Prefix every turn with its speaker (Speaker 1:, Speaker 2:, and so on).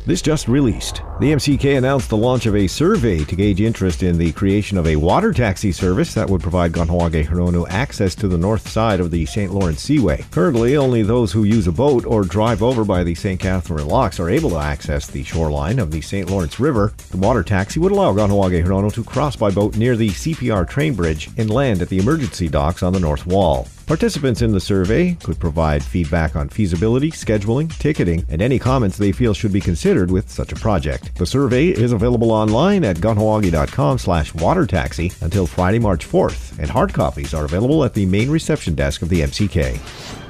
Speaker 1: This just released. The MCK announced the launch of a survey to gauge interest in the creation of a water taxi service that would provide Kahnawake-Huronu access to the north side of the St. Lawrence Seaway. Currently, only those who use a boat or drive over by the St. Catherine Locks are able to access the shoreline of the St. Lawrence River. The water taxi would allow Kahnawake-Huronu to cross by boat near the CPR train bridge and land at the emergency docks on the north wall. Participants in the survey could provide feedback on feasibility, scheduling, ticketing, and any comments they feel should be considered with such a project. The survey is available online at kahnawake.com/watertaxi until Friday, March 4th, and hard copies are available at the main reception desk of the MCK.